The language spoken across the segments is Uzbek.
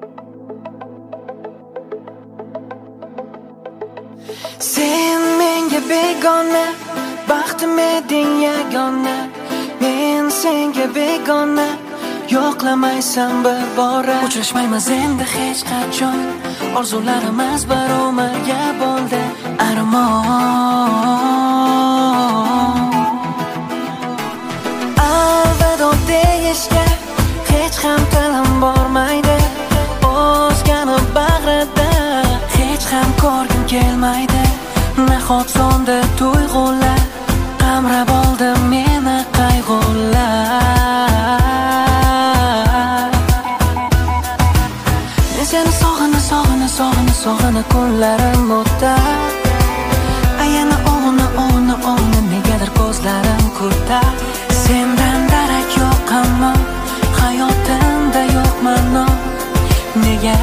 Sen menga begona, baxtim eding yagona. Men senga begona, yo'qlamaysan bir bora. Uchrashmaymiz endi hech qachon, orzularimiz bir umrga bo'ldi armon. Alvido deyishga hech ham tilim bormaydi, o'zgani bag'rida hech ham ko'rgim kelmaydi. Nahot sonda tuyg'ular qamrab oldi meni qayg'ular. Men seni sog'ina kunlarim o'tar. Ayana o'g'ni negadir ko'zlarim kurtar. Sendan darak yo'q ammo hayotimda yo'qman. Nega?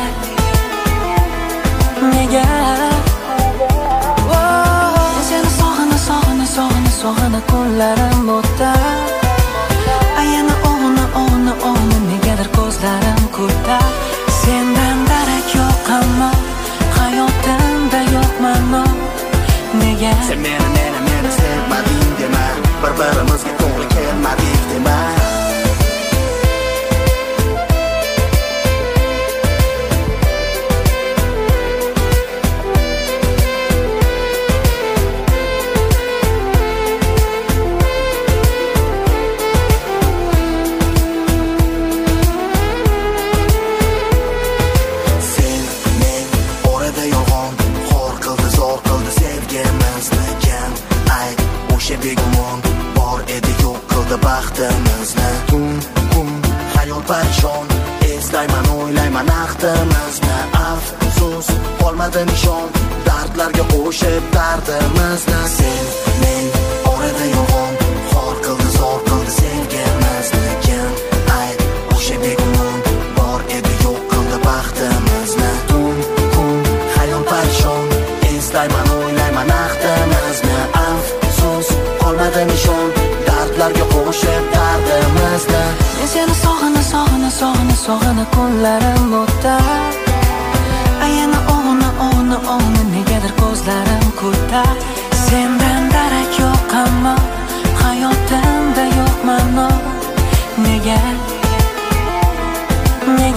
Sog'ina kunlarim o'tar. Ayana o'g'ni negadir ko'zlarim kurtar. Sendan darak yo'q ammo hayotimda yo'qman. Nega? Sen meni sevmading dema, bir-birimizga to'g'ri kelmadik dema. Begumon bor edi yo'q qildi baxtimizni. Tun kun hayot parishon, eslayman o'ylayman ahdimizni. Afsus qolmadi nishon, dardlarga qo'shib dardimizni. Sen men orada yolg'on, xor qildi zor qildi sevgimizni. Kim ayt o'sha begumon bor edi yo'q qildi baxtimizni. Tun kun hayot parishon, eslayman o'ylayman ahdimizni. Qolmadi nishon, dardlarga qo'shib dardimizni. Men seni sog'ina kunlarim o'tar. Ayana o'g'ni negadir ko'zlarim kurtar. Sendan darak yo'q ammo hayotimda yo'qman. Nega? Men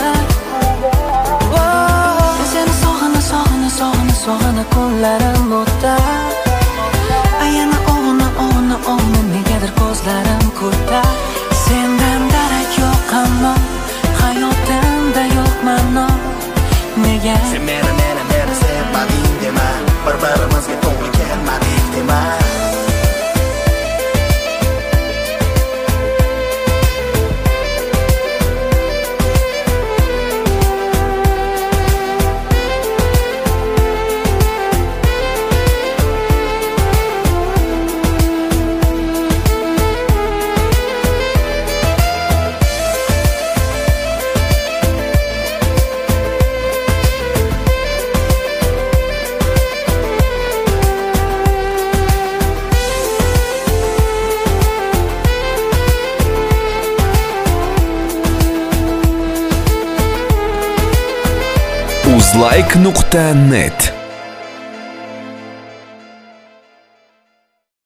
seni sog'ina kunlarim o'tar. Ayana o'g'ni negadir ko'zlarim kurtar. Sendan darak yo'q ammo hayotimda yo'qman. Nega? Sen meni sevmading dema, bir-birimizga to'g'ri kelmadik dema. Uzlike.net